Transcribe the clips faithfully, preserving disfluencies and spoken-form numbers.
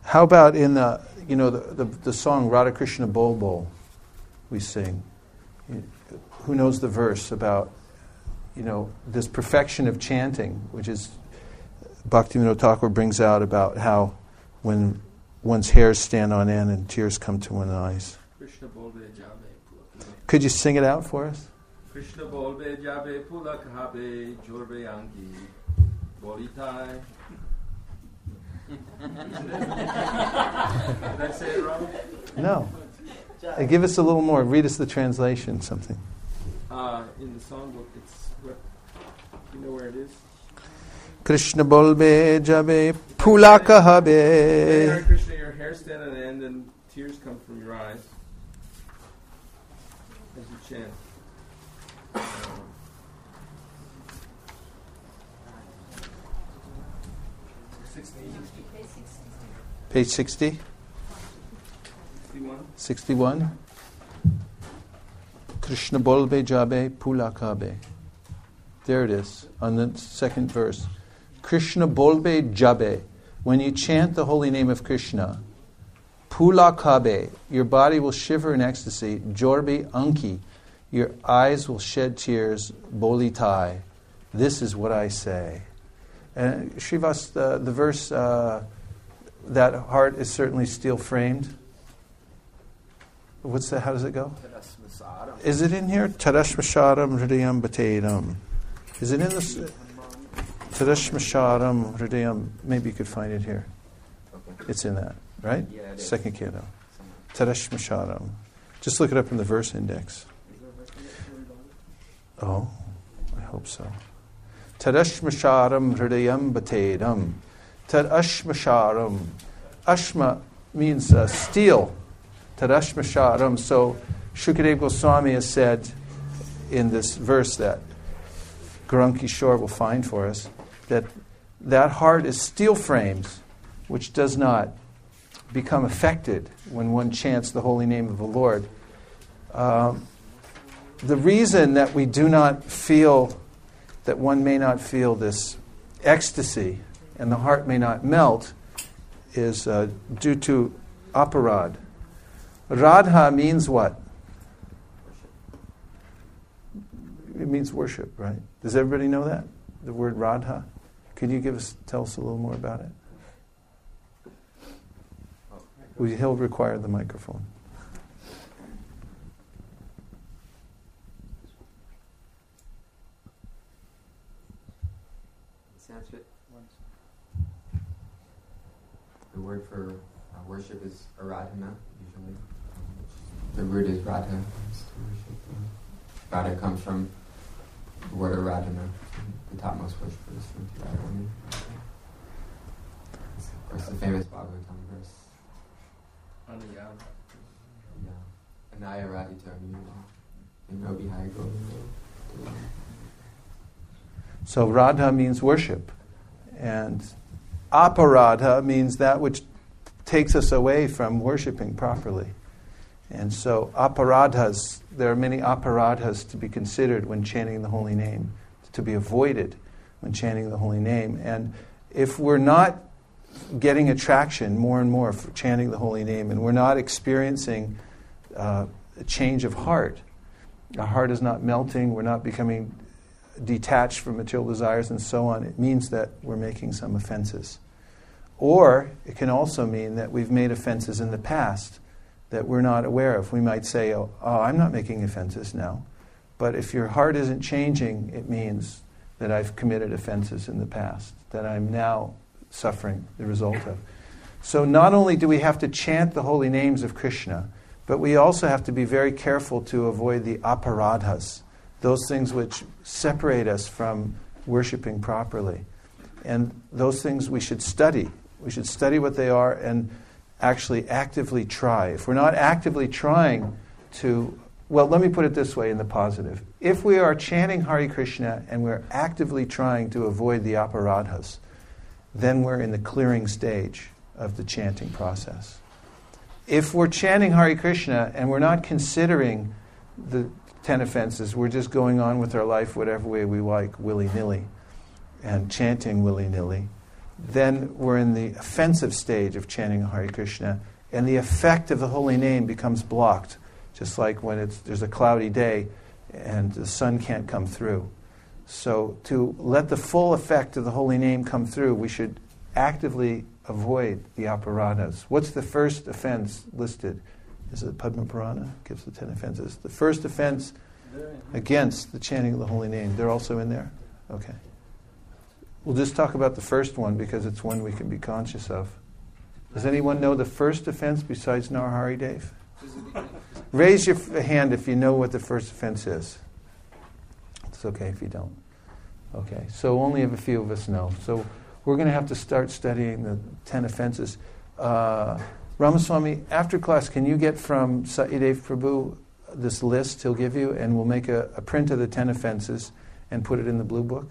How about in the, you know, the, the, the song Radha Krishna Bol Bol we sing? Who knows the verse about, you know, this perfection of chanting, which is Bhaktivinoda Thakur brings out about how when one's hairs stand on end and tears come to one's eyes. Could you sing it out for us? Krishna bolbe jabe pulak habe jorbe angi bolitai. Did I say it wrong? No. Uh, give us a little more. Read us the translation, something. Uh, in the songbook, it's what, you know where it is? Krishna bolbe jabe pulaka habe. Hare Krishna, your hair stand on end and tears come from your eyes as you chant. Page sixty? sixty-one. sixty-one. Krishna bolbe jabe pulakabe. There it is, on the second verse. Krishna bolbe jabe. When you chant the holy name of Krishna, pulakabe, your body will shiver in ecstasy. Jorbe anki, your eyes will shed tears. Bolitai, this is what I say. And Srivas, the, the verse, uh, that heart is certainly steel framed. What's that? How does it go? Is it in here? Tadashmasharam hridayam batedam. Is it in this? Tadashmasharam hridayam. Maybe you could find it here. It's in that, right? Second canto. Tadashmasharam. Just look it up in the verse index. Oh, I hope so. Tadashmasharam hridayam batedam. Tadashmasharam. Ashma means uh, steel. Tadashmasharam. So Shukadeva Goswami has said in this verse that Gauranga Kishore will find for us that that heart is steel framed, which does not become affected when one chants the holy name of the Lord. Um, the reason that we do not feel, that one may not feel this ecstasy and the heart may not melt is uh, due to aparad. Radha means what? It means worship, right? Does everybody know that? The word Radha? Can you give us, tell us a little more about it? We, he'll require the microphone. Sanskrit. The word for uh, worship is aradhana, usually. The root is radha. Radha comes from the word aradhana, the topmost worship is from Radharani. Of course, the famous Bhagavatam verse. Anaya. Yeah. Anaya radhita Nobi Haigo. So Radha means worship. And aparadha means that which takes us away from worshiping properly. And so aparadhas, there are many aparadhas to be considered when chanting the holy name, to be avoided when chanting the holy name. And if we're not getting attraction more and more for chanting the holy name, and we're not experiencing uh, a change of heart, our heart is not melting, we're not becoming detached from material desires and so on, it means that we're making some offenses. Or it can also mean that we've made offenses in the past that we're not aware of. We might say, oh, oh, I'm not making offenses now. But if your heart isn't changing, it means that I've committed offenses in the past, that I'm now suffering the result of. So not only do we have to chant the holy names of Krishna, but we also have to be very careful to avoid the aparadhas, those things which separate us from worshiping properly. And those things we should study. We should study what they are and actually actively try. If we're not actively trying to, well, let me put it this way in the positive. If we are chanting Hare Krishna and we're actively trying to avoid the aparadhas, then we're in the clearing stage of the chanting process. If we're chanting Hare Krishna and we're not considering the ten offenses, we're just going on with our life whatever way we like, willy-nilly, and chanting willy-nilly, then we're in the offensive stage of chanting Hare Krishna, and the effect of the holy name becomes blocked, just like when it's, there's a cloudy day and the sun can't come through. So to let the full effect of the holy name come through, we should actively avoid the aparadhas. What's the first offense listed? Is it Padma Purana? Gives the ten offenses. The first offense against the chanting of the holy name. They're also in there? Okay. We'll just talk about the first one because it's one we can be conscious of. Does anyone know the first offense besides Narahari, Dave? Raise your f- hand if you know what the first offense is. It's okay if you don't. Okay, so only a few of us know. So we're going to have to start studying the ten offenses. Uh, Ramaswamy, after class, can you get from Satyadev Prabhu this list he'll give you, and we'll make a, a print of the ten offenses and put it in the blue book?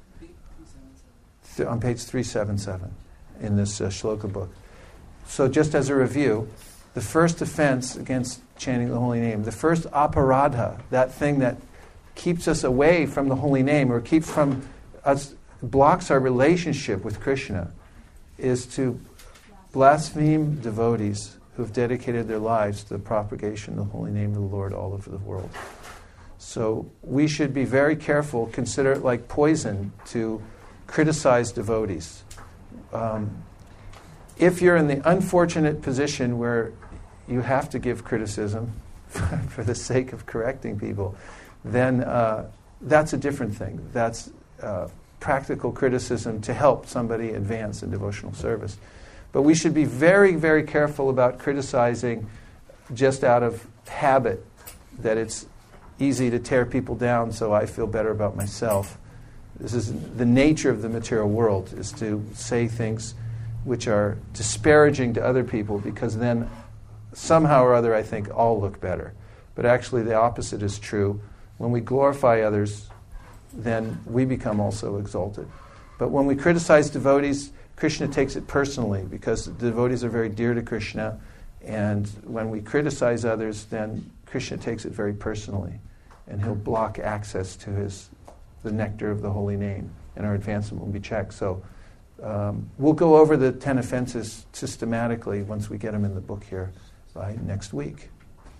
Th- on page three seventy-seven in this uh, shloka book. So just as a review, the first offense against chanting the holy name, the first aparadha, that thing that keeps us away from the holy name or keeps from us, blocks our relationship with Krishna, is to blaspheme devotees who have dedicated their lives to the propagation of the holy name of the Lord all over the world. So we should be very careful, consider it like poison to criticize devotees. Um, if you're in the unfortunate position where you have to give criticism for the sake of correcting people, then uh, that's a different thing. That's uh, practical criticism to help somebody advance in devotional service. But we should be very, very careful about criticizing just out of habit, that it's easy to tear people down so I feel better about myself. This is the nature of the material world, is to say things which are disparaging to other people, because then somehow or other I think all look better. But actually the opposite is true. When we glorify others, then we become also exalted. But when we criticize devotees, Krishna takes it personally, because the devotees are very dear to Krishna, and when we criticize others, then Krishna takes it very personally, and he'll block access to his the nectar of the holy name, and our advancement will be checked. So um, we'll go over the ten offenses systematically once we get them in the book here by next week.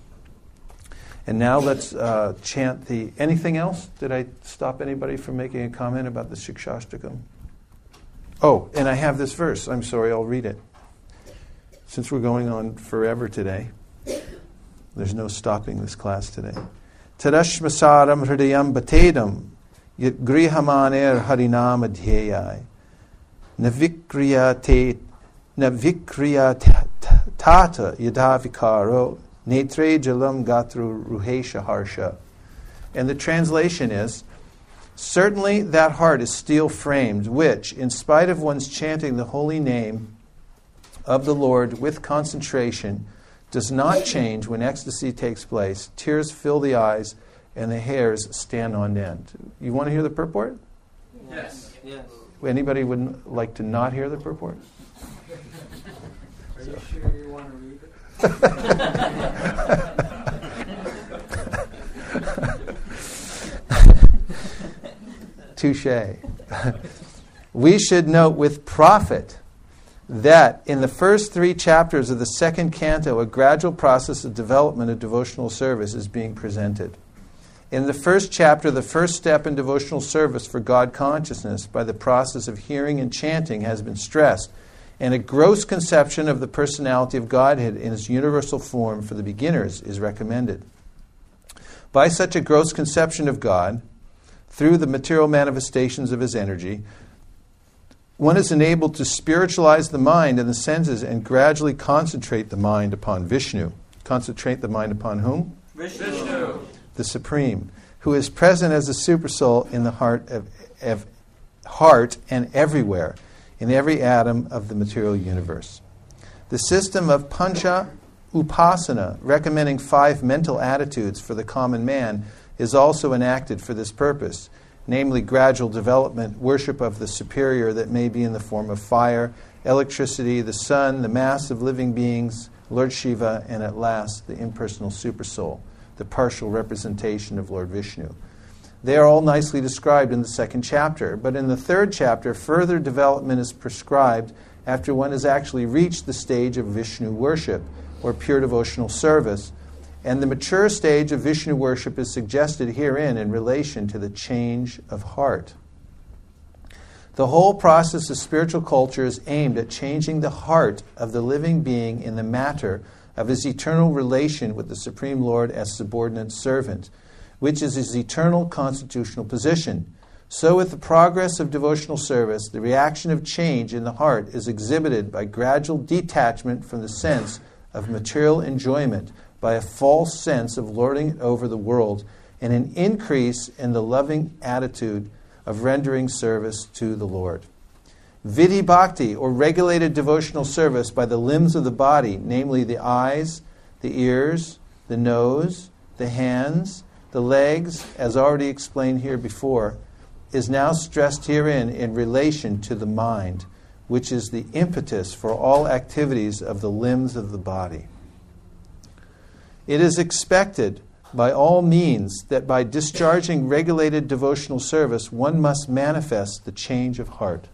And now let's uh, chant the... Anything else? Did I stop anybody from making a comment about the Shikshashtakam? Oh, and I have this verse. I'm sorry, I'll read it. Since we're going on forever today, there's no stopping this class today. Tadashmasaram hridayam batedam yat grihamaner harinam adhyayai navikriyate navikriyat tata yadavikaro netre jalam gatru ruhesha harsha. And the translation is, certainly that heart is steel-framed, which, in spite of one's chanting the holy name of the Lord with concentration, does not change when ecstasy takes place. Tears fill the eyes, and the hairs stand on end. You want to hear the purport? Yes. Yes. Anybody would like to not hear the purport? Are so. You sure you want to read it? Touché. We should note with profit that in the first three chapters of the second canto, a gradual process of development of devotional service is being presented. In the first chapter, the first step in devotional service for God consciousness by the process of hearing and chanting has been stressed, and a gross conception of the personality of Godhead in its universal form for the beginners is recommended. By such a gross conception of God, through the material manifestations of his energy, one is enabled to spiritualize the mind and the senses and gradually concentrate the mind upon Vishnu. Concentrate the mind upon whom? Vishnu. The Supreme, who is present as a supersoul in the heart of, of heart and everywhere, in every atom of the material universe. The system of Pancha Upasana, recommending five mental attitudes for the common man, is also enacted for this purpose, namely gradual development, worship of the superior that may be in the form of fire, electricity, the sun, the mass of living beings, Lord Shiva, and at last the impersonal supersoul, the partial representation of Lord Vishnu. They are all nicely described in the second chapter. But in the third chapter, further development is prescribed after one has actually reached the stage of Vishnu worship, or pure devotional service. And the mature stage of Vishnu worship is suggested herein in relation to the change of heart. The whole process of spiritual culture is aimed at changing the heart of the living being in the matter of his eternal relation with the Supreme Lord as subordinate servant, which is his eternal constitutional position. So with the progress of devotional service, the reaction of change in the heart is exhibited by gradual detachment from the sense of material enjoyment, by a false sense of lording it over the world, and an increase in the loving attitude of rendering service to the Lord. Vidhi bhakti, or regulated devotional service by the limbs of the body, namely the eyes, the ears, the nose, the hands, the legs, as already explained here before, is now stressed herein in relation to the mind, which is the impetus for all activities of the limbs of the body. It is expected by all means that by discharging regulated devotional service, one must manifest the change of heart.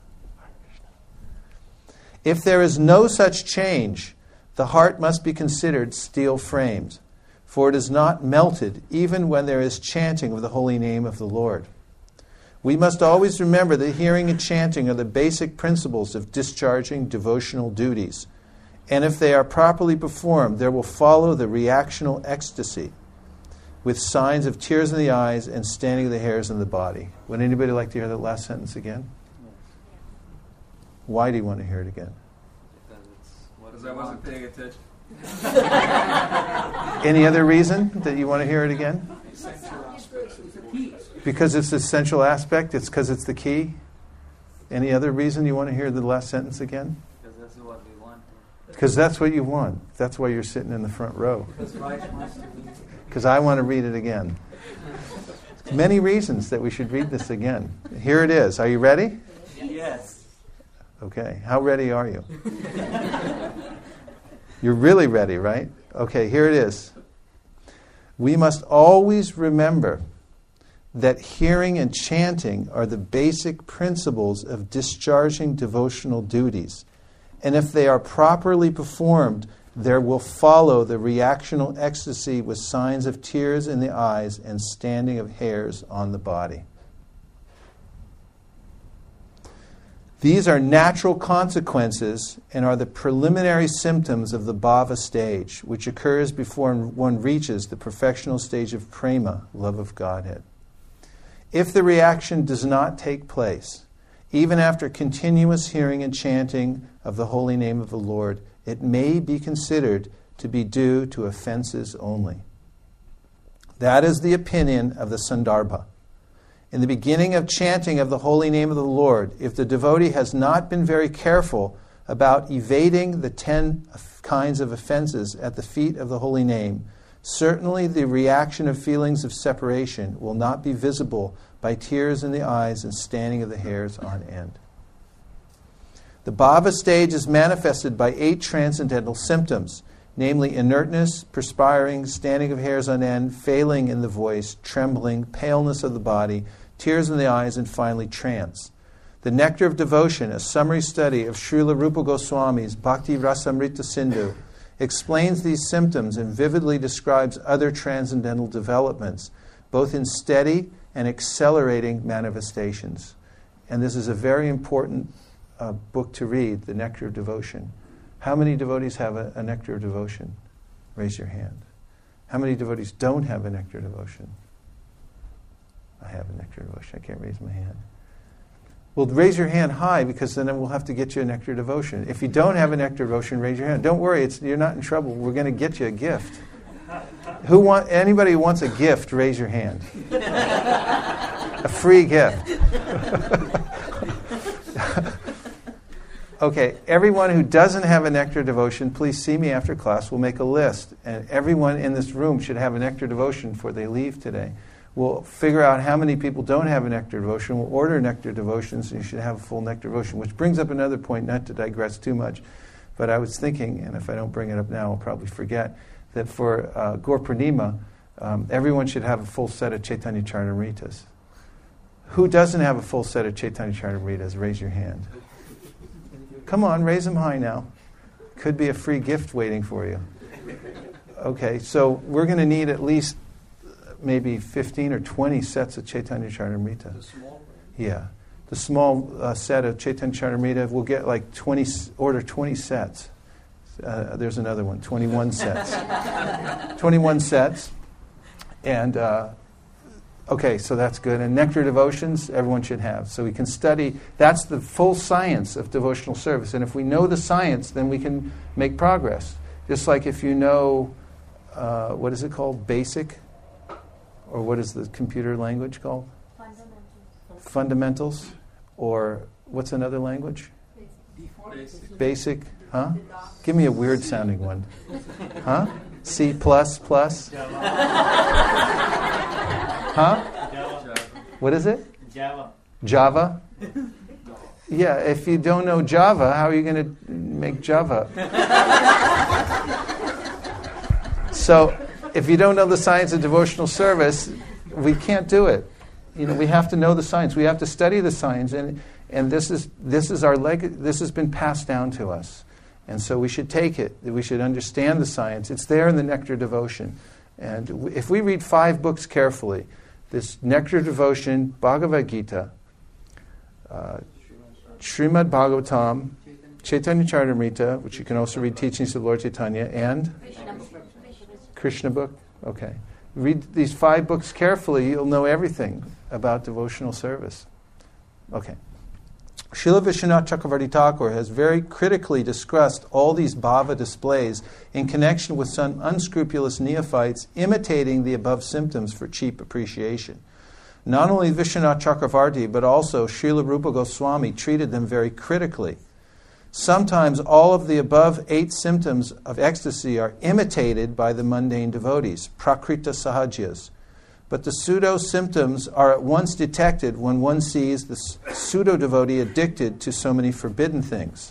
If there is no such change, the heart must be considered steel-framed, for it is not melted even when there is chanting of the holy name of the Lord. We must always remember that hearing and chanting are the basic principles of discharging devotional duties, and if they are properly performed, there will follow the reactional ecstasy, with signs of tears in the eyes and standing of the hairs in the body. Would anybody like to hear that last sentence again? Why do you want to hear it again? Because I wasn't paying attention. Any other reason that you want to hear it again? Because it's the essential aspect? It's because it's the key? Any other reason you want to hear the last sentence again? Because that's what we want. Because that's what you want. That's why you're sitting in the front row. Because I want to read it again. Many reasons that we should read this again. Here it is. Are you ready? Yes. Okay. How ready are you? You're really ready, right? Okay, here it is. We must always remember that hearing and chanting are the basic principles of discharging devotional duties. And if they are properly performed, there will follow the reactional ecstasy with signs of tears in the eyes and standing of hairs on the body. These are natural consequences and are the preliminary symptoms of the bhava stage, which occurs before one reaches the perfectional stage of prema, love of Godhead. If the reaction does not take place, even after continuous hearing and chanting of the holy name of the Lord, it may be considered to be due to offenses only. That is the opinion of the Sandarbha. In the beginning of chanting of the holy name of the Lord, if the devotee has not been very careful about evading the ten kinds of offenses at the feet of the holy name, certainly the reaction of feelings of separation will not be visible by tears in the eyes and standing of the hairs on end. The bhava stage is manifested by eight transcendental symptoms, namely inertness, perspiring, standing of hairs on end, failing in the voice, trembling, paleness of the body, tears in the eyes, and finally trance. The Nectar of Devotion, a summary study of Srila Rupa Goswami's Bhakti Rasamrita Sindhu, explains these symptoms and vividly describes other transcendental developments, both in steady and accelerating manifestations. And this is a very important uh, book to read, the Nectar of Devotion. How many devotees have a, a Nectar of Devotion? Raise your hand. How many devotees don't have a Nectar of Devotion? I have a Nectar of Devotion. I can't raise my hand. Well, raise your hand high, because then we'll have to get you a Nectar of Devotion. If you don't have a Nectar of Devotion, raise your hand. Don't worry, it's, you're not in trouble. We're going to get you a gift. Who want anybody who wants a gift, raise your hand. A free gift. Okay, everyone who doesn't have a Nectar of Devotion, please see me after class. We'll make a list. And everyone in this room should have a Nectar of Devotion before they leave today. We'll figure out how many people don't have a Nectar of Devotion. We'll order Nectar of Devotions, and you should have a full Nectar of Devotion, which brings up another point, not to digress too much. But I was thinking, and if I don't bring it up now, I'll probably forget, that for uh, Gaur Purnima, um, everyone should have a full set of Chaitanya Charitamritas. Who doesn't have a full set of Chaitanya Charitamritas? Raise your hand. Come on, raise them high now. Could be a free gift waiting for you. Okay, so we're going to need at least maybe fifteen or twenty sets of Chaitanya Charitamrita. The small? Yeah. The small uh, set of Chaitanya Charitamrita, we'll get like twenty, order twenty sets. Uh, there's another one, twenty-one sets. twenty-one sets. And, uh, okay, so that's good. And Nectar Devotions, everyone should have. So we can study, that's the full science of devotional service. And if we know the science, then we can make progress. Just like if you know, uh, what is it called, BASIC? Or what is the computer language called? Fundamentals. Fundamentals. Or what's another language? Basic. Basic. Huh? Give me a weird sounding one. Huh? C plus plus? Huh? Java. What is it? Java. Java? Yeah, if you don't know Java, how are you going to make Java? So, if you don't know the science of devotional service, we can't do it. You know, we have to know the science. We have to study the science, and and this is this is our leg. This has been passed down to us, and so we should take it. We should understand the science. It's there in the Nectar Devotion, and w- if we read five books carefully, this Nectar Devotion, Bhagavad Gita, uh, Srimad Bhagavatam, Chaitanya Charitamrita, which you can also read Teachings of Lord Chaitanya, and Krishna book. Okay. Read these five books carefully, you'll know everything about devotional service. Okay. Srila Vishwanath Chakravarti Thakur has very critically discussed all these bhava displays in connection with some unscrupulous neophytes imitating the above symptoms for cheap appreciation. Not only Vishwanath Chakravarti, but also Srila Rupa Goswami treated them very critically. Sometimes all of the above eight symptoms of ecstasy are imitated by the mundane devotees, prakrita sahajyas. But the pseudo-symptoms are at once detected when one sees the pseudo-devotee addicted to so many forbidden things.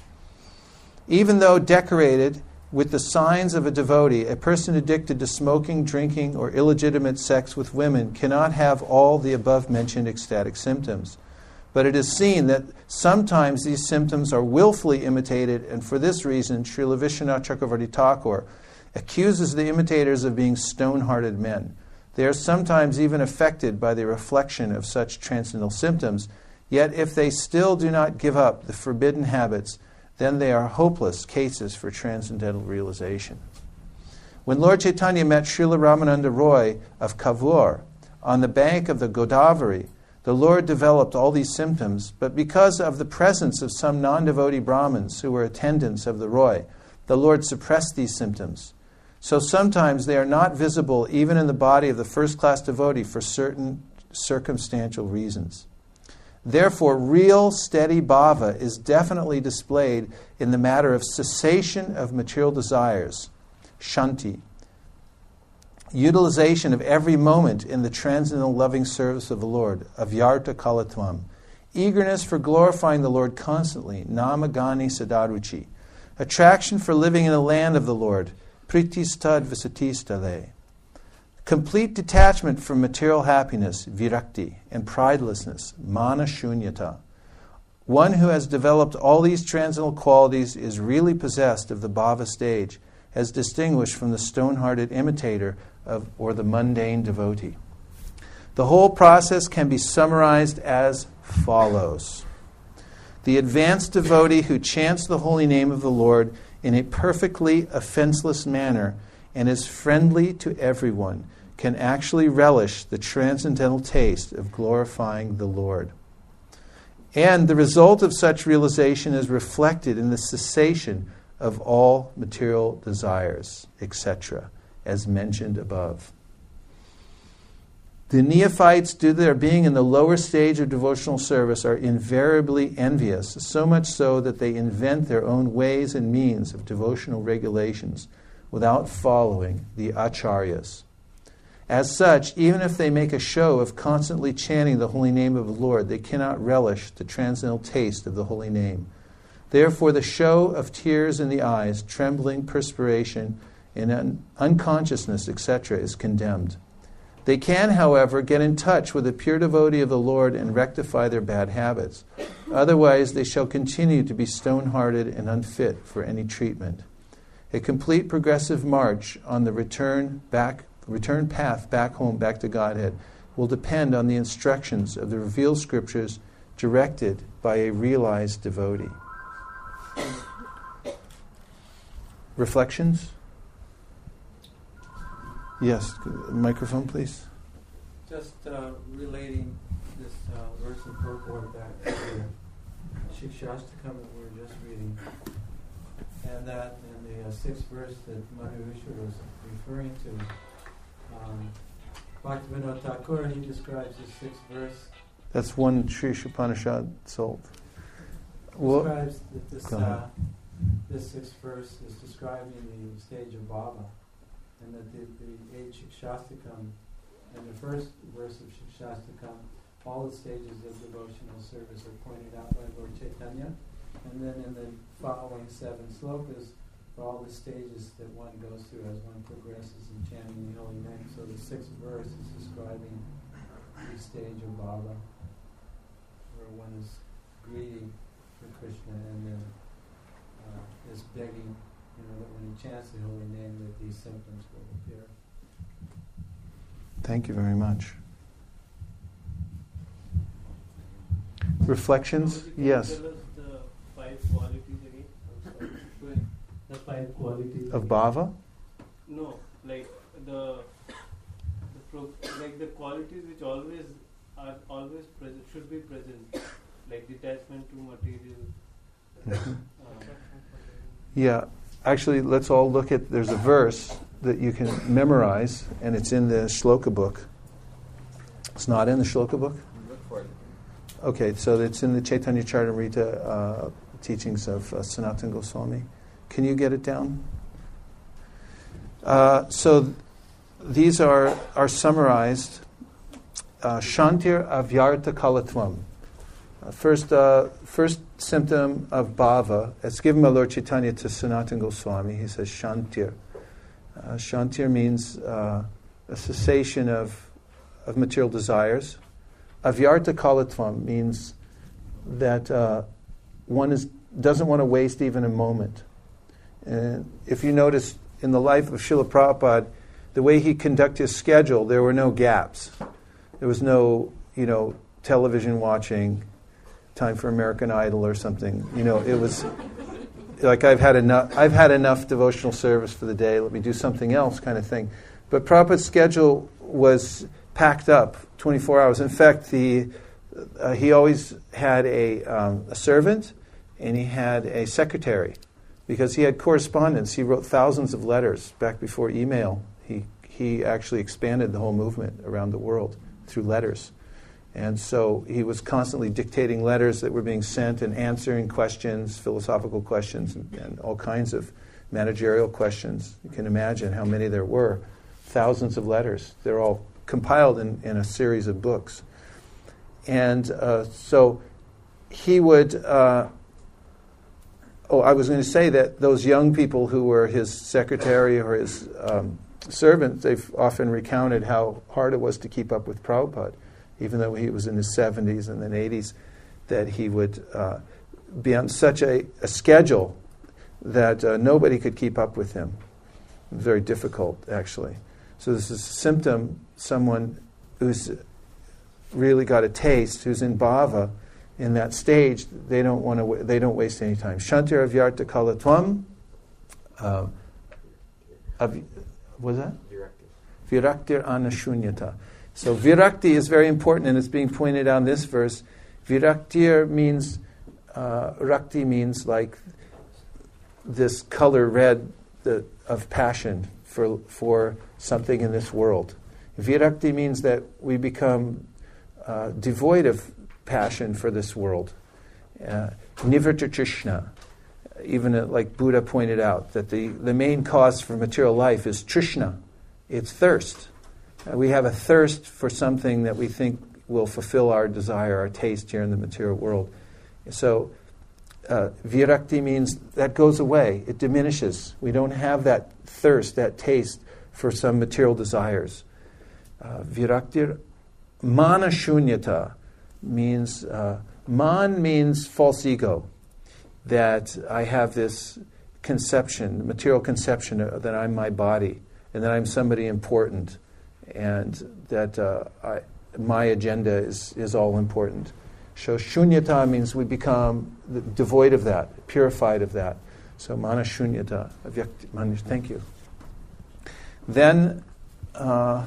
Even though decorated with the signs of a devotee, a person addicted to smoking, drinking, or illegitimate sex with women cannot have all the above-mentioned ecstatic symptoms. But it is seen that sometimes these symptoms are willfully imitated, and for this reason, Srila Vishwanath Chakravarti Thakur accuses the imitators of being stone-hearted men. They are sometimes even affected by the reflection of such transcendental symptoms, yet if they still do not give up the forbidden habits, then they are hopeless cases for transcendental realization. When Lord Chaitanya met Srila Ramananda Roy of Kavur on the bank of the Godavari, the Lord developed all these symptoms, but because of the presence of some non-devotee Brahmins who were attendants of the Roy, the Lord suppressed these symptoms. So sometimes they are not visible even in the body of the first-class devotee for certain circumstantial reasons. Therefore, real steady bhava is definitely displayed in the matter of cessation of material desires, shanti, utilization of every moment in the transcendental loving service of the Lord, avyarta kalatvam, eagerness for glorifying the Lord constantly, namagani sadaruchi, attraction for living in the land of the Lord, pritistad visatistale, complete detachment from material happiness, virakti, and pridelessness, mana shunyata. One who has developed all these transcendental qualities is really possessed of the bhava stage, as distinguished from the stone-hearted imitator of, or the mundane devotee. The whole process can be summarized as follows. The advanced devotee who chants the holy name of the Lord in a perfectly offenseless manner and is friendly to everyone can actually relish the transcendental taste of glorifying the Lord. And the result of such realization is reflected in the cessation of all material desires, et cetera, as mentioned above. The neophytes, due to their being in the lower stage of devotional service, are invariably envious, so much so that they invent their own ways and means of devotional regulations without following the acharyas. As such, even if they make a show of constantly chanting the holy name of the Lord, they cannot relish the transcendental taste of the holy name. Therefore, the show of tears in the eyes, trembling, perspiration, and un- unconsciousness, et cetera, is condemned. They can, however, get in touch with a pure devotee of the Lord and rectify their bad habits. Otherwise, they shall continue to be stone-hearted and unfit for any treatment. A complete progressive march on the return back, return path back home, back to Godhead, will depend on the instructions of the revealed scriptures directed by a realized devotee. Reflections? Yes, microphone, please. Just uh, relating this uh, verse in purport back to the Shikshastakam that we were just reading, and that in the uh, sixth verse that Madhurishwar was referring to, um, Bhaktivinoda Thakur, he describes this sixth verse. That's one Sri Upanishad sold. Well, Describes that this uh, this sixth verse is describing the stage of Bhava, and that the, the eight Shikshastakam, and the first verse of Shikshastakam, all the stages of devotional service are pointed out by Lord Chaitanya, and then in the following seven slokas, for all the stages that one goes through as one progresses in chanting the holy name. So the sixth verse is describing the stage of Bhava, where one is greedy for Krishna and then uh, is begging, you know, that when he chants the holy name, that these symptoms will appear. Thank you very much. Reflections? Yes. Tell us the five qualities again. I'm sorry. Go ahead. The five qualities Of Bhava? No, like the, the pro, like the qualities which always are always present, should be present, like detachment to material. Mhm. Um, Yeah. Actually, let's all look at, there's a verse that you can memorize, and it's in the Shloka book. It's not in the Shloka book? Look for it. Okay, so it's in the Chaitanya Charitamrita uh, teachings of uh, Sanatana Goswami. Can you get it down? Uh, so th- these are, are summarized. Uh, Shantir avyarta kalatvam. Uh, first, uh, first symptom of bhava, it's given by Lord Chaitanya to Sanatana Goswami. He says Shantir. Uh, Shantir means uh, a cessation of, of material desires. Avyarta kalatvam means that uh, one is, doesn't want to waste even a moment. And if you notice in the life of Srila Prabhupada, the way he conducted his schedule, there were no gaps. There was no, you know, television watching, time for American Idol or something. You know, it was like I've had enough. I've had enough devotional service for the day. Let me do something else, kind of thing. But Prabhupada's schedule was packed up, twenty-four hours. In fact, the uh, he always had a um, a servant and he had a secretary because he had correspondence. He wrote thousands of letters back before email. He he actually expanded the whole movement around the world through letters. And so he was constantly dictating letters that were being sent and answering questions, philosophical questions, and, and all kinds of managerial questions. You can imagine how many there were. Thousands of letters. They're all compiled in, in a series of books. And uh, so he would... Uh, oh, I was going to say that those young people who were his secretary or his um, servant, they've often recounted how hard it was to keep up with Prabhupada. Even though he was in his seventies and then eighties, that he would uh, be on such a, a schedule that uh, nobody could keep up with him. Very difficult, actually. So this is a symptom, someone who's really got a taste, who's in bhava, in that stage, they don't want to. They don't waste any time. Shantir avyarta kalatvam. Uh, av- what was that? Viraktir anashunyata. So virakti is very important, and it's being pointed out in this verse. Viraktir means, uh, rakti means like this color red the, of passion for for something in this world. Virakti means that we become uh, devoid of passion for this world. Uh, Nivrita trishna, even uh, like Buddha pointed out, that the, the main cause for material life is trishna. It's thirst. Uh, we have a thirst for something that we think will fulfill our desire, our taste here in the material world. So uh, virakti means that goes away. It diminishes. We don't have that thirst, that taste for some material desires. Uh, viraktir. Mana shunyata means, uh, man means false ego, that I have this conception, material conception uh, that I'm my body, and that I'm somebody important, and that uh, I, my agenda is, is all important. So shunyata means we become devoid of that, purified of that. So mana shunyata. Thank you. Then uh,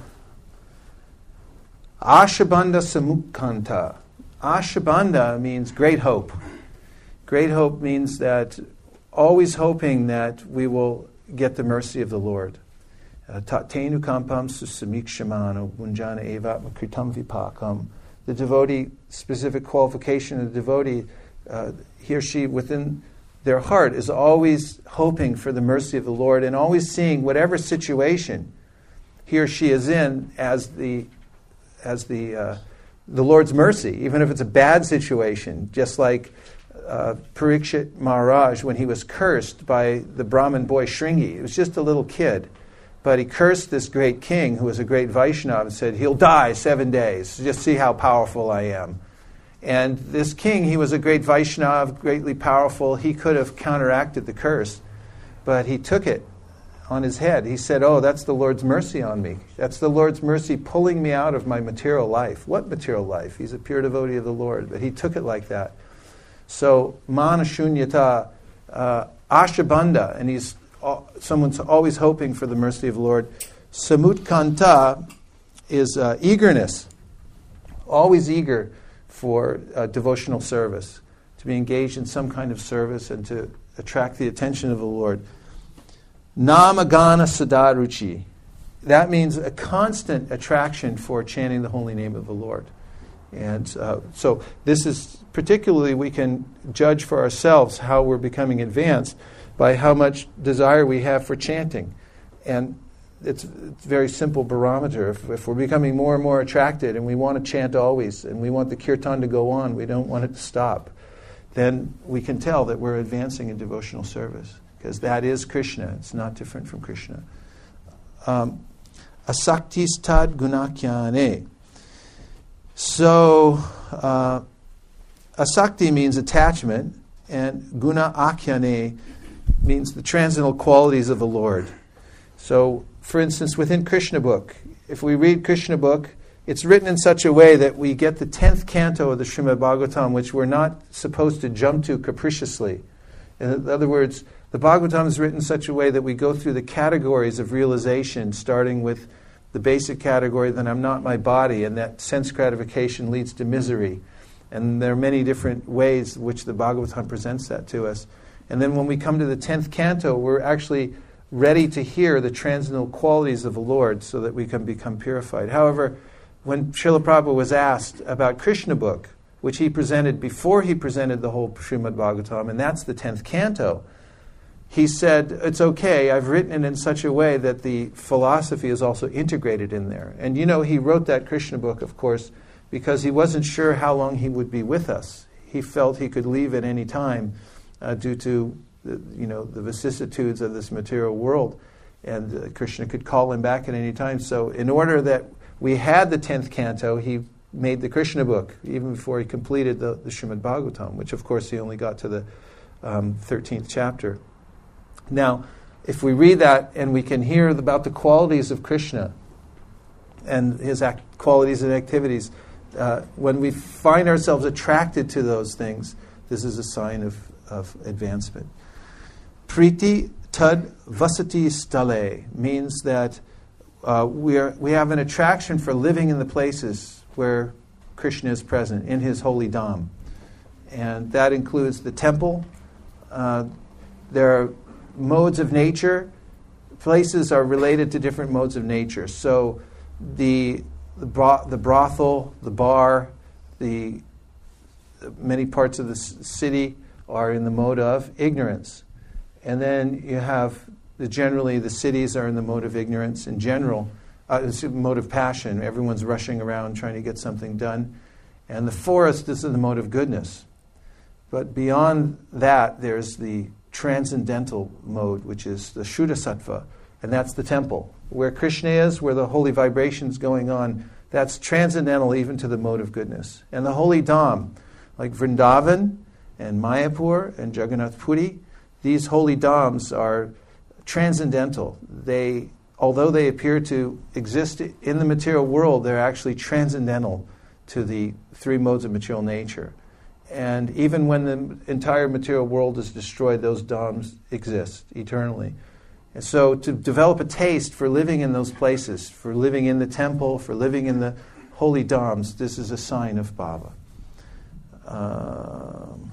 ashabandha samukkanta. Ashabandha means great hope. Great hope means that always hoping that we will get the mercy of the Lord. Tenu kampam susamikshimano bunjana evatma kritam vipakam. The devotee, specific qualification of the devotee, uh, he or she within their heart is always hoping for the mercy of the Lord and always seeing whatever situation he or she is in as the as the uh, the Lord's mercy, even if it's a bad situation, just like uh, Parikshit Maharaj when he was cursed by the Brahmin boy Shringi. He was just a little kid, but he cursed this great king who was a great Vaishnava and said, he'll die seven days. Just see how powerful I am. And this king, he was a great Vaishnava, greatly powerful. He could have counteracted the curse, but he took it on his head. He said, oh, that's the Lord's mercy on me. That's the Lord's mercy pulling me out of my material life. What material life? He's a pure devotee of the Lord, but he took it like that. So, mana shunyata, uh, ashabandha, and he's someone's always hoping for the mercy of the Lord. Samutkanta is uh, eagerness, always eager for uh, devotional service, to be engaged in some kind of service and to attract the attention of the Lord. Namagana sadaruchi. That means a constant attraction for chanting the holy name of the Lord. And uh, so this is particularly, we can judge for ourselves how we're becoming advanced by how much desire we have for chanting. And it's, it's a very simple barometer. If, if we're becoming more and more attracted and we want to chant always and we want the kirtan to go on, we don't want it to stop, then we can tell that we're advancing in devotional service, because that is Krishna. It's not different from Krishna. Um, Asaktistad gunakyane. So, uh, asakti means attachment, and guna akhyane means the transcendental qualities of the Lord. So, for instance, within Krishna book, if we read Krishna book, it's written in such a way that we get the tenth canto of the Srimad Bhagavatam, which we're not supposed to jump to capriciously. In other words, the Bhagavatam is written in such a way that we go through the categories of realization, starting with the basic category that I'm not my body, and that sense gratification leads to misery. And there are many different ways in which the Bhagavatam presents that to us. And then when we come to the tenth canto, we're actually ready to hear the transcendental qualities of the Lord so that we can become purified. However, when Srila Prabhupada was asked about Krishna book, which he presented before he presented the whole Srimad Bhagavatam, and that's the tenth canto, he said, it's okay, I've written it in such a way that the philosophy is also integrated in there. And you know, he wrote that Krishna book, of course, because he wasn't sure how long he would be with us. He felt he could leave at any time uh, due to the, you know, the vicissitudes of this material world. And uh, Krishna could call him back at any time. So in order that we had the tenth canto, he made the Krishna book, even before he completed the, the Srimad Bhagavatam, which of course he only got to the um, thirteenth chapter. Now, if we read that and we can hear about the qualities of Krishna and his act- qualities and activities, uh, when we find ourselves attracted to those things, this is a sign of, of advancement. Priti tad vasati stale means that uh, we are we have an attraction for living in the places where Krishna is present, in his holy dham. And that includes the temple. Uh, there are modes of nature. Places are related to different modes of nature. So the the, bro- the brothel, the bar, the many parts of the c- city are in the mode of ignorance. And then you have the generally the cities are in the mode of ignorance in general. Uh, it's a mode of passion. Everyone's rushing around trying to get something done. And the forest is in the mode of goodness. But beyond that, there's the transcendental mode, which is the Shuddha Sattva. and that's the temple. Where Krishna is, where the holy vibration's going on, that's transcendental even to the mode of goodness. And the holy dham, like Vrindavan and Mayapur and Jagannath Puri, these holy dhams are transcendental. They, although they appear to exist in the material world, they're actually transcendental to the three modes of material nature. And even when the entire material world is destroyed, those dhams exist eternally. And so to develop a taste for living in those places, for living in the temple, for living in the holy dhams, this is a sign of bhava. Um,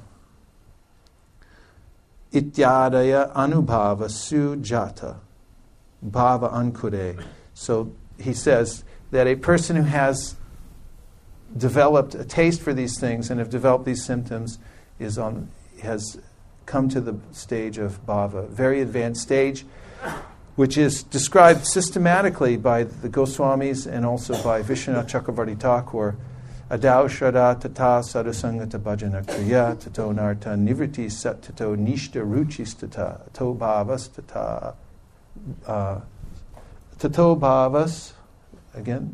Ityadaya anubhava sujata bhava ankure. So he says that a person who has developed a taste for these things and have developed these symptoms is on has come to the stage of bhava, very advanced stage, which is described systematically by the Goswamis and also by Vishwanath Chakravarti Thakur. Adau shraddha tata sadhusangata bhajana kriya tato narta nivriti sat tato nishta ruchis tata tato bhavas tata uh, tato bhavas again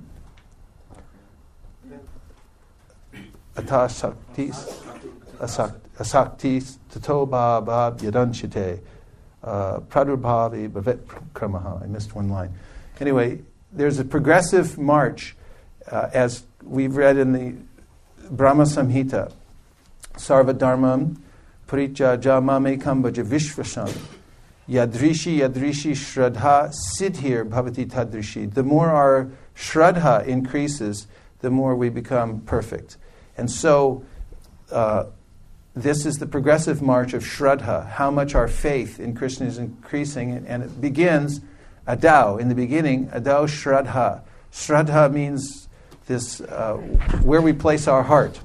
atasaktis asaktis tato bhava yadanchite uh, pradurbhavi bhavet kramaha. I missed one line. Anyway, there's a progressive march uh, as we've read in the Brahma Samhita, Sarva Dharmam Parityajya Mamekam Bhaja Vishvasam Yadrishi Yadrishi Shraddha Siddhir Bhavati Tadrishi. The more our Shraddha increases, the more we become perfect. And so uh, this is the progressive march of Shraddha, how much our faith in Krishna is increasing. And it begins, Adau, in the beginning, Adau Shraddha. Shraddha means this uh, where we place our heart.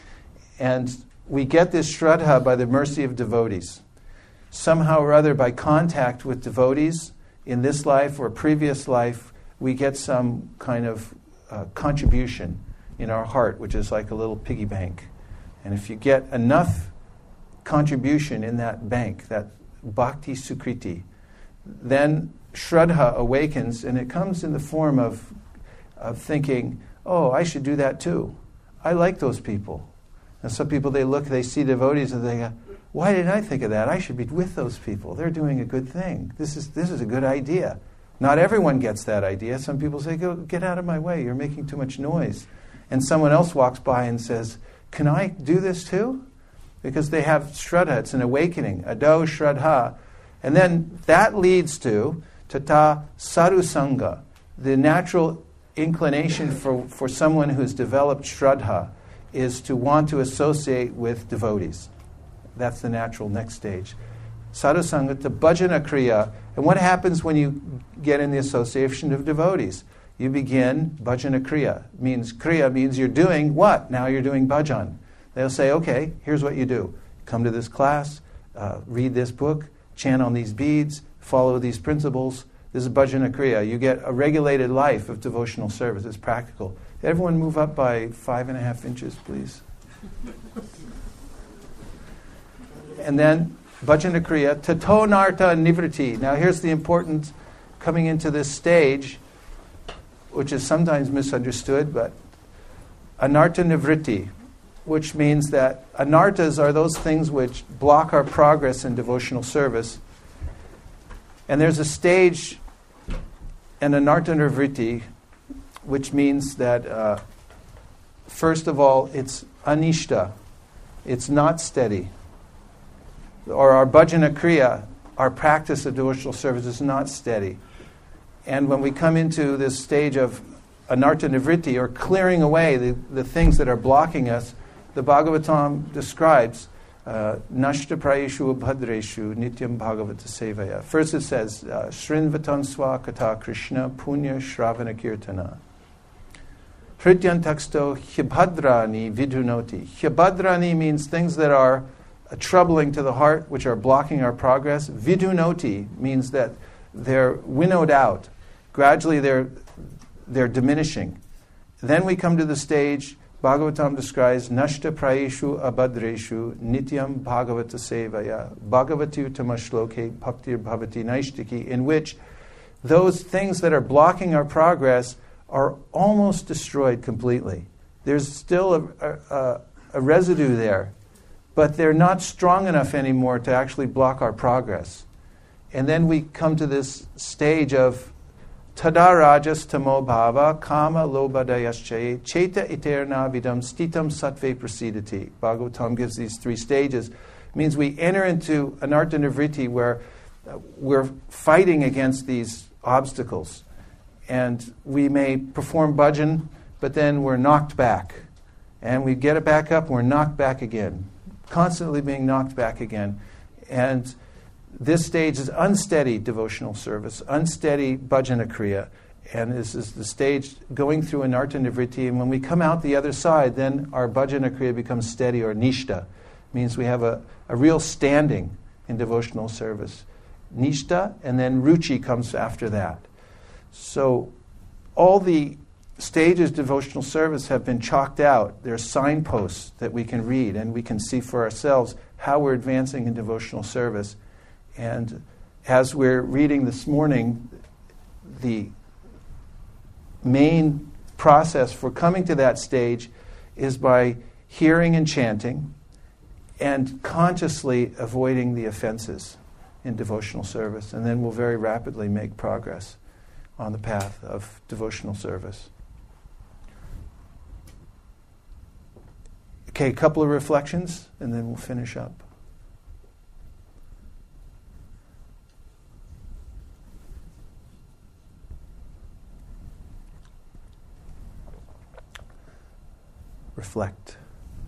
And we get this Shraddha by the mercy of devotees. Somehow or other, by contact with devotees in this life or previous life, we get some kind of uh, contribution in our heart, which is like a little piggy bank. And if you get enough contribution in that bank, that bhakti sukriti, then Shraddha awakens, and it comes in the form of, of thinking, oh, I should do that too. I like those people. And some people, they look, they see devotees, and they go, why didn't I think of that? I should be with those people. They're doing a good thing. This is this is a good idea. Not everyone gets that idea. Some people say, go get out of my way. You're making too much noise. And someone else walks by and says, can I do this too? Because they have Shraddha. It's an awakening. Adau Shraddha. And then that leads to Tata Sadhu Sangha, the natural inclination for, for someone who's developed Shraddha is to want to associate with devotees. That's the natural next stage. Sadhu Sangha to Bhajana Kriya. And what happens when you get in the association of devotees? You begin Bhajana Kriya. Means Kriya means you're doing what? Now you're doing bhajan. They'll say, okay, here's what you do. Come to this class, uh, read this book, chant on these beads, follow these principles. This is Bhajana Kriya. You get a regulated life of devotional service. It's practical. Everyone move up by five and a half inches, please. And then Bhajana Kriya, Tato Narta Nivriti. Now here's the important coming into this stage, which is sometimes misunderstood, but Anarta Nivriti, which means that anartas are those things which block our progress in devotional service. And there's a stage, an Anarta Nivriti, which means that, uh, first of all, it's anishta. It's not steady. Or our bhajana kriya, our practice of devotional service is not steady. And when we come into this stage of anarta nivriti, or clearing away the, the things that are blocking us, the Bhagavatam describes nashta prayeshu abhadreshu nityam bhagavata sevaya. First it says, shrinvatan swa kata krishna punya shravana kirtana. Hridyantaksto hibhadrani vidunoti. Hibhadrani means things that are uh, troubling to the heart, which are blocking our progress. Vidunoti means that they're winnowed out. Gradually they're, they're diminishing. Then we come to the stage, Bhagavatam describes, Nashta prayeshu abhadreshu nityam bhagavata sevaya bhagavati uttama shloke bhaktir bhavati naishtiki, in which those things that are blocking our progress are almost destroyed completely. There's still a, a, a residue there, but they're not strong enough anymore to actually block our progress. And then we come to this stage of tada rajas tamo bhava kama lobhadayaschaye cheta iterna vidam stitam sattve prasidati. Bhagavatam gives these three stages. It means we enter into anartha nivritti where uh, we're fighting against these obstacles. And we may perform bhajan, but then we're knocked back. And we get it back up and we're knocked back again. Constantly being knocked back again. And this stage is unsteady devotional service, unsteady bhajana kriya. And this is the stage going through anartha nivritti. And when we come out the other side, then our bhajana kriya becomes steady, or nishta. It means we have a, a real standing in devotional service. Nishta, and then ruchi comes after that. So all the stages of devotional service have been chalked out. There are signposts that we can read, and we can see for ourselves how we're advancing in devotional service. And as we're reading this morning, the main process for coming to that stage is by hearing and chanting and consciously avoiding the offenses in devotional service. And then we'll very rapidly make progress on the path of devotional service. Okay, a couple of reflections, and then we'll finish up. Reflect.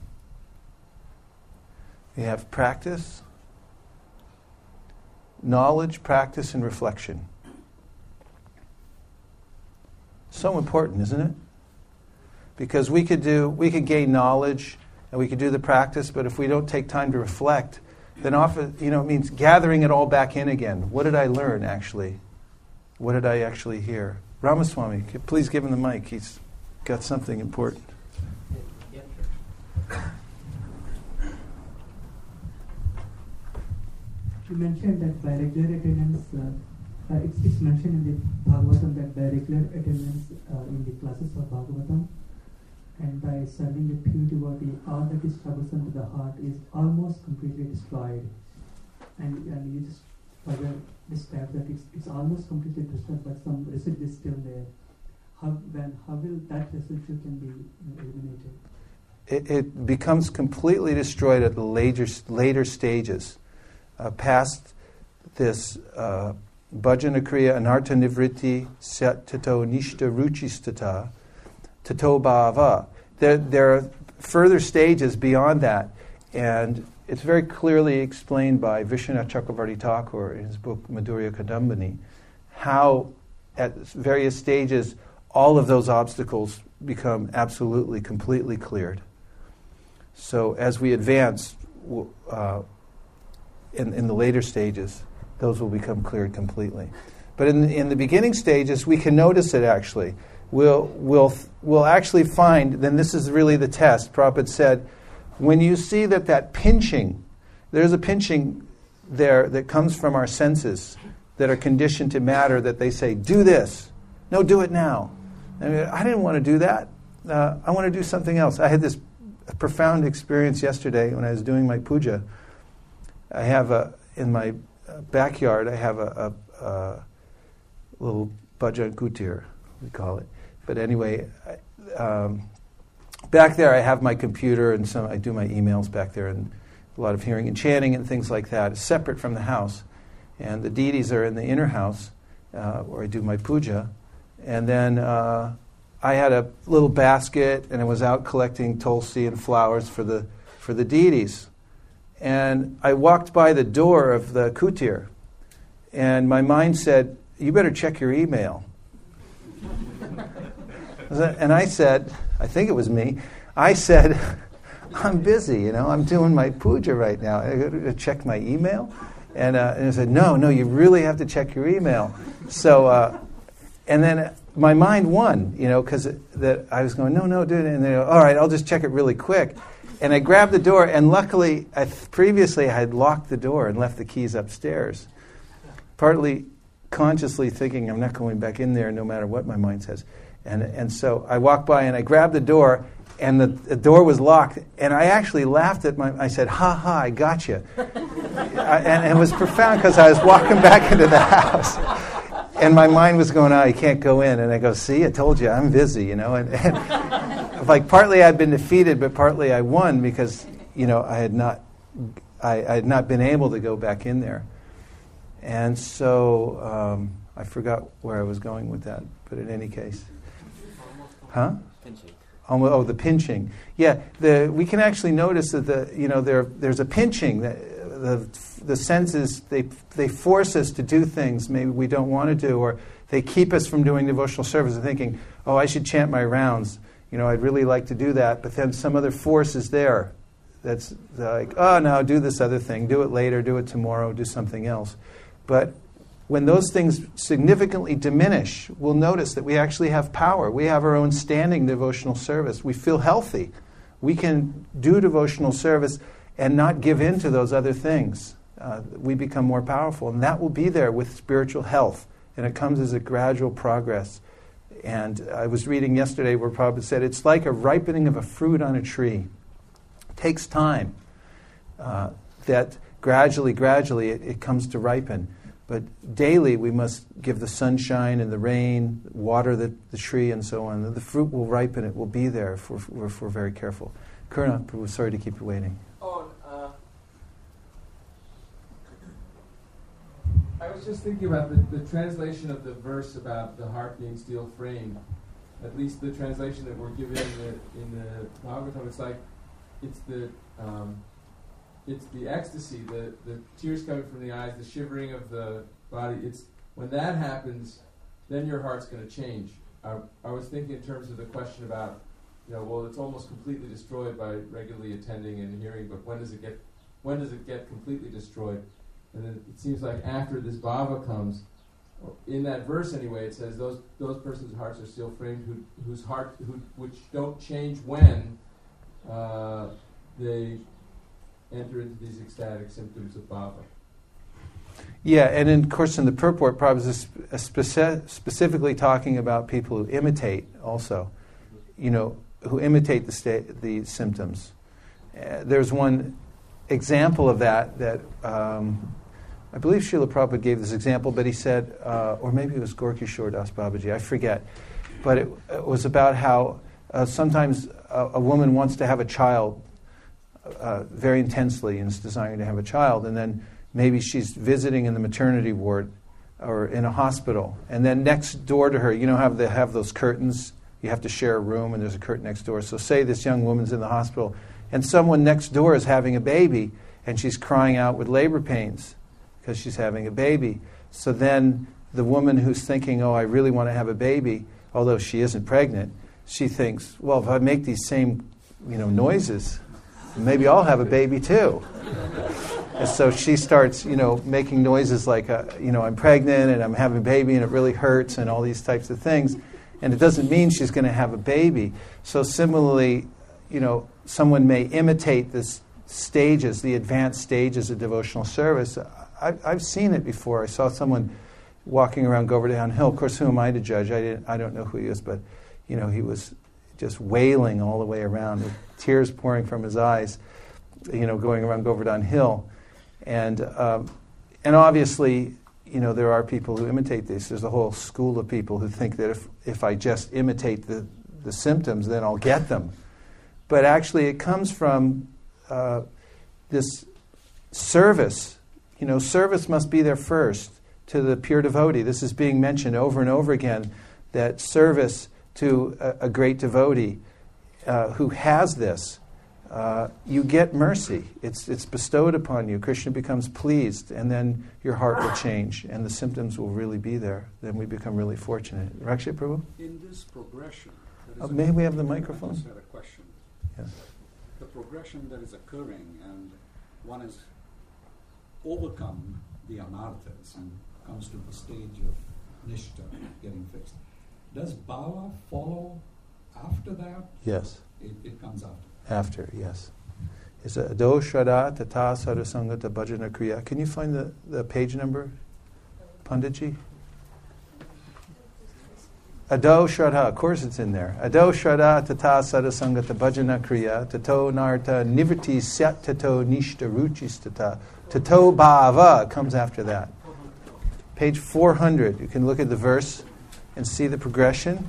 We have practice, knowledge, practice, and reflection. So important, isn't it? Because we could do, we could gain knowledge and we could do the practice, but if we don't take time to reflect, then often, you know, it means gathering it all back in again. What did I learn, actually? What did I actually hear? Ramaswamy, please give him the mic. He's got something important. You mentioned that by regular attendance, uh, uh, it's, it's mentioned in the Bhagavatam that by regular attendance uh, in the classes of Bhagavatam and by serving the pure devotee, all that is troublesome to the heart is almost completely destroyed. And, and you just further describe that it's, it's almost completely destroyed, but some residue is still there. How, then, how will that residue can be eliminated? It, it becomes completely destroyed at the later, later stages. Uh, past this uh, bhajana kriya anartha nivritti sat tato nishta ruchistata tato bhava. There, there are further stages beyond that, and it's very clearly explained by Vishwanath Chakravarti Thakur in his book Madhurya Kadambini, how at various stages all of those obstacles become absolutely, completely cleared. So as we advance, uh, In, in the later stages, those will become cleared completely. But in the, in the beginning stages, we can notice it actually. We'll, we'll, we'll actually find, then this is really the test. Prabhupada said, when you see that that pinching, there's a pinching there that comes from our senses that are conditioned to matter, that they say, do this. No, do it now. I mean, I didn't want to do that. Uh, I want to do something else. I had this profound experience yesterday when I was doing my puja. I have a, in my backyard, I have a, a, a little bhajan kutir, we call it. But anyway, I, um, back there I have my computer and some, I do my emails back there and a lot of hearing and chanting and things like that. It's separate from the house. And the deities are in the inner house uh, where I do my puja. And then uh, I had a little basket and I was out collecting tulsi and flowers for the for the deities. And I walked by the door of the kutir, and my mind said, you better check your email. And I said, I think it was me, I said, I'm busy, you know, I'm doing my puja right now. I got to check my email? And, uh, and I said, no, no, you really have to check your email. So, uh, and then my mind won, you know, because that I was going, no, no, dude. And they go, all right, I'll just check it really quick. And I grabbed the door, and luckily, I th- previously I had locked the door and left the keys upstairs. Partly consciously thinking I'm not going back in there no matter what my mind says. And and so I walked by and I grabbed the door, and the, the door was locked, and I actually laughed at my, I said, ha ha, I got you. I, and, and it was profound because I was walking back into the house, and my mind was going, oh, you can't go in. And I go, see, I told you, I'm busy, you know. And, and like partly I'd been defeated, but partly I won because, you know, I had not, I, I had not been able to go back in there. And so um, I forgot where I was going with that, but in any case. Huh? Pinching. Oh, oh, the pinching. Yeah, the, we can actually notice that the you know there there's a pinching. That the the senses they they force us to do things maybe we don't want to do, or they keep us from doing devotional service and thinking, oh, I should chant my rounds. You know, I'd really like to do that, but then some other force is there that's like, oh, no, do this other thing, do it later, do it tomorrow, do something else. But when those things significantly diminish, we'll notice that we actually have power. We have our own standing devotional service. We feel healthy. We can do devotional service and not give in to those other things. Uh, we become more powerful, and that will be there with spiritual health. And it comes as a gradual progress. And I was reading yesterday where Prabhupada said it's like a ripening of a fruit on a tree. It takes time. Uh, that gradually, gradually it, it comes to ripen. But daily we must give the sunshine and the rain, water the, the tree and so on. The fruit will ripen, it will be there if we're, if we're very careful. Kurna, we're sorry to keep you waiting. Oh, uh, I was just thinking about the, the translation of the verse about the heart being steel framed. At least the translation that we're given in the, in the Bhagavatam, it's like, it's the... Um, It's the ecstasy, the, the tears coming from the eyes, the shivering of the body. It's when that happens, then your heart's going to change. I, I was thinking in terms of the question about, you know, well, it's almost completely destroyed by regularly attending and hearing, but when does it get, when does it get completely destroyed? And then it seems like after this bhava comes, in that verse anyway, it says those those persons' hearts are still framed, who whose heart who which don't change when uh, they enter into these ecstatic symptoms of bhava. Yeah, and in, of course in the purport, Prabhupada is speci- specifically talking about people who imitate also, you know, who imitate the sta- the symptoms. Uh, there's one example of that that um, I believe Srila Prabhupada gave this example, but he said, uh, or maybe it was Gorkishore Das Babaji, I forget, but it, it was about how uh, sometimes a, a woman wants to have a child Uh, very intensely and is desiring to have a child, and then maybe she's visiting in the maternity ward or in a hospital, and then next door to her, you know how they have those curtains, you have to share a room and there's a curtain next door. So say this young woman's in the hospital and someone next door is having a baby and she's crying out with labor pains because she's having a baby. So then the woman who's thinking, oh, I really want to have a baby, although she isn't pregnant, she thinks, well, if I make these same, you know, noises, maybe I'll have a baby too. And so she starts, you know, making noises like, uh, you know, I'm pregnant and I'm having a baby and it really hurts and all these types of things. And it doesn't mean she's going to have a baby. So similarly, you know, someone may imitate the stages, the advanced stages of devotional service. I've, I've seen it before. I saw someone walking around Govardhan Hill. Of course, who am I to judge? I didn't, I don't know who he is, but, you know, he was just wailing all the way around with tears pouring from his eyes, you know, going around Govardhan Hill. And um, and obviously, you know, there are people who imitate this. There's a whole school of people who think that if, if I just imitate the, the symptoms, then I'll get them. But actually it comes from uh, this service. You know, service must be there first to the pure devotee. This is being mentioned over and over again, that service to a, a great devotee uh, who has this, uh, you get mercy. It's it's bestowed upon you. Krishna becomes pleased, and then your heart will change, and the symptoms will really be there. Then we become really fortunate. Rakshay Prabhu? In this progression... Uh, may we have the microphone? I just had a question. Yes. The progression that is occurring, and one has overcome the anarthas and comes to the stage of nishta, getting fixed. Does bhava follow after that? Yes. It, it comes after. After, yes. Is it ado shraddha tata sadhusangata bhajana kriya? Can you find the, the page number, Panditji? Ado Shraddha, of course it's in there. Ado Shraddha tata sadasangata bhajana kriya tato narta nivriti syat tato nishta ruchis tata tato bhava comes after that. Page four hundred, you can look at the verse and see the progression.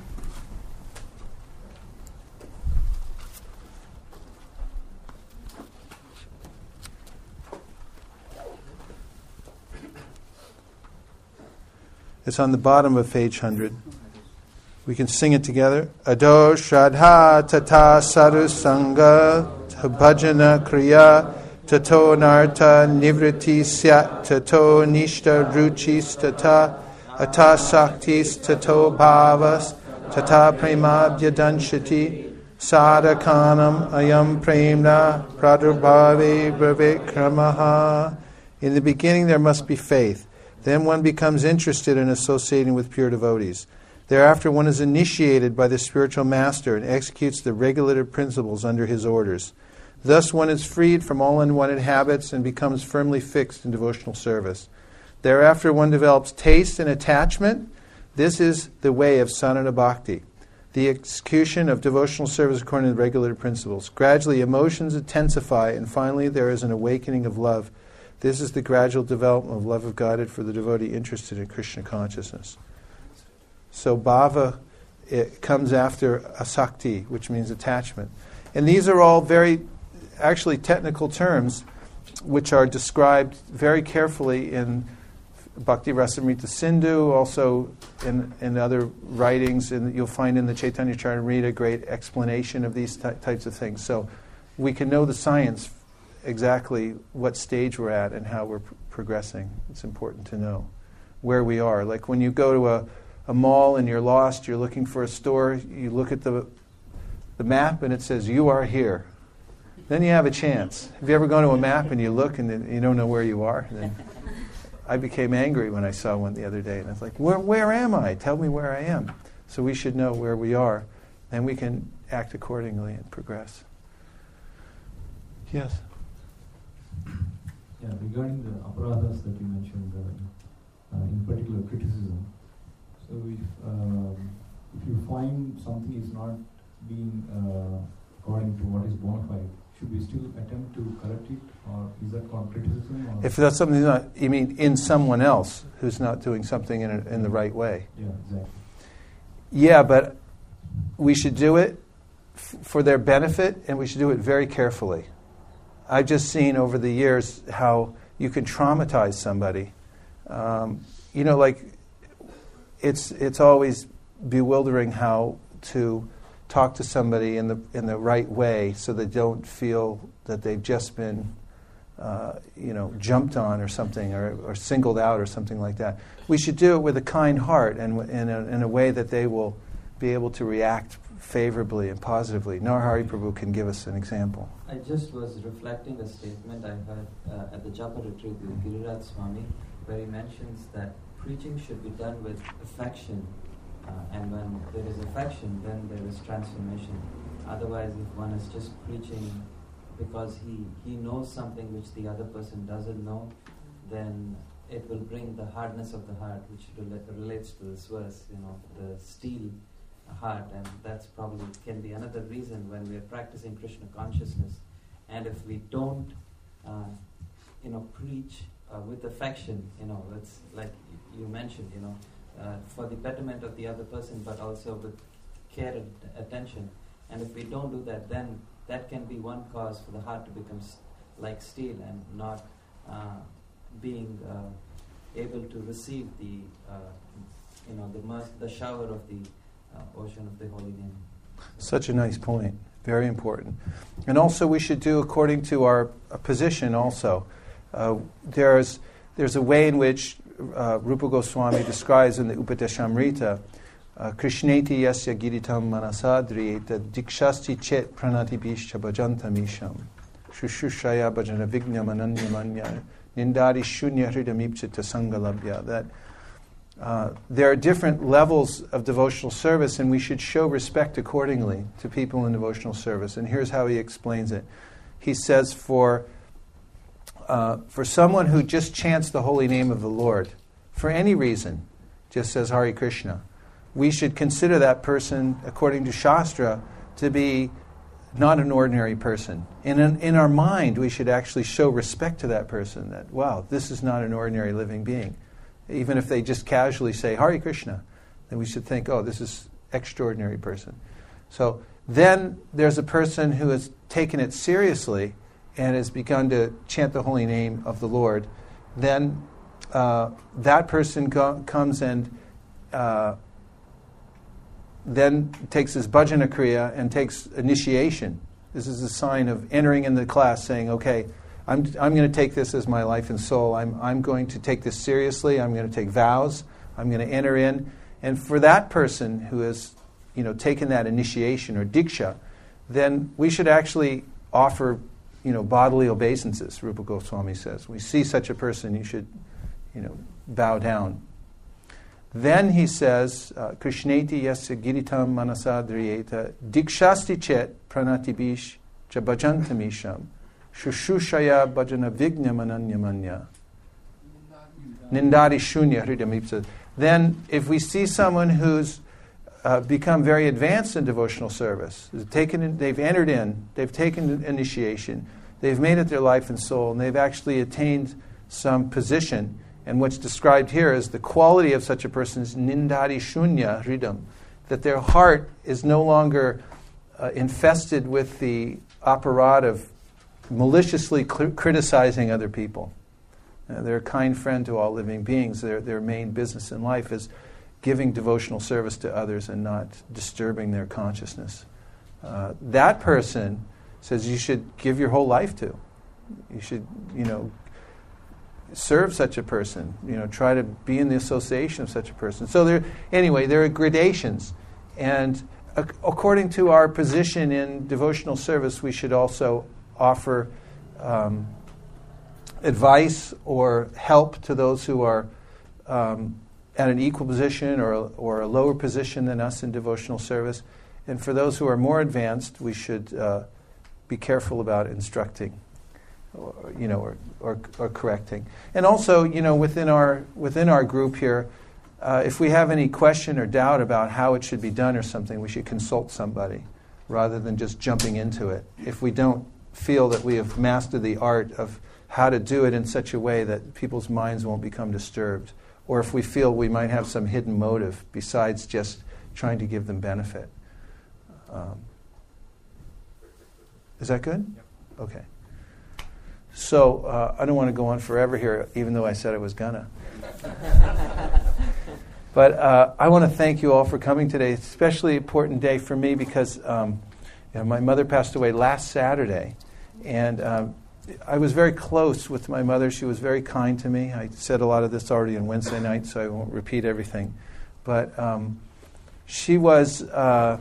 It's on the bottom of page one hundred. We can sing it together. Ado Shraddha Tata Sadhu Sangha Bhajana Kriya Tato Narta Nivriti Syat Tato Nishta Ruchis Tata Ata Saktis Tato Bhavas Tata Premabhya Danshati Sadhakanam Ayam Premna Pradurбhave Bravikramaha. In the beginning there must be faith. Then one becomes interested in associating with pure devotees. Thereafter one is initiated by the spiritual master and executes the regulative principles under his orders. Thus one is freed from all unwanted habits and becomes firmly fixed in devotional service. Thereafter one develops taste and attachment. This is the way of sadhana bhakti, the execution of devotional service according to the regulative principles. Gradually emotions intensify and finally there is an awakening of love. This is the gradual development of love of God for the devotee interested in Krishna consciousness. So bhava, it comes after asakti, which means attachment. And these are all very, actually technical terms which are described very carefully in Bhakti Rasamrita Sindhu, also in, in other writings, and you'll find in the Chaitanya Charitamrita a great explanation of these ty- types of things. So we can know the science, exactly what stage we're at and how we're pr- progressing. It's important to know where we are. Like when you go to a a mall and you're lost, you're looking for a store, you look at the the map and it says, you are here. Then you have a chance. Have you ever gone to a map and you look and then you don't know where you are? Then I became angry when I saw one the other day and I was like, where, where am I? Tell me where I am. So we should know where we are and we can act accordingly and progress. Yes? Yeah, regarding the aparadhas that you mentioned, uh, uh, in particular criticism. So if, um, if you find something is not being uh, according to what is bona fide, should we still attempt to correct it, or is that called criticism? Or If that's something not, you mean in someone else who's not doing something in, a, in the right way? Yeah, exactly. Yeah, but we should do it f- for their benefit, and we should do it very carefully. I've just seen over the years how you can traumatize somebody. Um, you know, like, it's it's always bewildering how to talk to somebody in the in the right way so they don't feel that they've just been, uh, you know, jumped on or something, or, or singled out or something like that. We should do it with a kind heart and w- in a, in a way that they will be able to react favorably and positively. Narhari Prabhu can give us an example. I just was reflecting a statement I heard uh, at the Japa retreat with Giriraj Swami, where he mentions that preaching should be done with affection, uh, and when there is affection, then there is transformation. Otherwise, if one is just preaching because he, he knows something which the other person doesn't know, then it will bring the hardness of the heart, which rela- relates to this verse, you know, the steel heart, and that's probably can be another reason when we are practicing Krishna consciousness, and if we don't, uh, you know, preach uh, with affection, you know, it's like you mentioned, you know, uh, for the betterment of the other person, but also with care and attention. And if we don't do that, then that can be one cause for the heart to become st- like steel and not uh, being uh, able to receive the, uh, you know, the mer- the shower of the uh, ocean of the holy name. Such a nice point. Very important. And also we should do according to our uh, position also. Uh, there's there's a way in which uh, Rupa Goswami describes in the Upadeshamrita, uh, Krishneti yasya giritam manasadriyeta dikshasti chet pranati bishcha bhajantam isham shushushaya bhajana vignam ananyamanya nindari shunya hridamipchita sangalabhya. That Uh, there are different levels of devotional service, and we should show respect accordingly to people in devotional service. And here's how he explains it. He says, for uh, for someone who just chants the holy name of the Lord, for any reason, just says Hare Krishna, we should consider that person, according to Shastra, to be not an ordinary person. In, an, in our mind, we should actually show respect to that person, that, wow, this is not an ordinary living being. Even if they just casually say, Hare Krishna, then we should think, oh, this is extraordinary person. So then there's a person who has taken it seriously and has begun to chant the holy name of the Lord. Then uh, that person go- comes and uh, then takes his bhajana kriya and takes initiation. This is a sign of entering in the class, saying, okay, I'm I'm going to take this as my life and soul. I'm I'm going to take this seriously. I'm going to take vows. I'm going to enter in. And for that person who has, you know, taken that initiation or diksha, then we should actually offer, you know, bodily obeisances. Rupa Goswami says, we see such a person, you should, you know, bow down. Then he says, Krishneti yasya giritam manasa driyeta dikshasti chet pranatibish cha bhajantamisham shushushaya bhajana vignyam ananyamanya nindari shunya hridamipsa. Then if we see someone who's uh, become very advanced in devotional service, they've, taken in, they've entered in, they've taken initiation, they've made it their life and soul, and they've actually attained some position. And what's described here is the quality of such a person's nindari shunya hridam, that their heart is no longer uh, infested with the aparad of maliciously cl- criticizing other people. Uh, they're a kind friend to all living beings. Their their main business in life is giving devotional service to others and not disturbing their consciousness. Uh, that person says you should give your whole life to. You should, you know, serve such a person, you know, try to be in the association of such a person. So there, anyway, there are gradations. And ac- according to our position in devotional service, we should also offer um, advice or help to those who are um, at an equal position or, or a lower position than us in devotional service. And for those who are more advanced, we should uh, be careful about instructing. Or, you know, or, or or correcting, and also, you know, within our within our group here, uh, if we have any question or doubt about how it should be done or something, we should consult somebody rather than just jumping into it. If we don't feel that we have mastered the art of how to do it in such a way that people's minds won't become disturbed, or if we feel we might have some hidden motive besides just trying to give them benefit. Um, is that good? Yep. Okay. So, uh, I don't want to go on forever here, even though I said I was gonna. But uh, I want to thank you all for coming today. It's an especially important day for me because um, you know, my mother passed away last Saturday. And um, I was very close with my mother. She was very kind to me. I said a lot of this already on Wednesday night, so I won't repeat everything. But um, she was uh,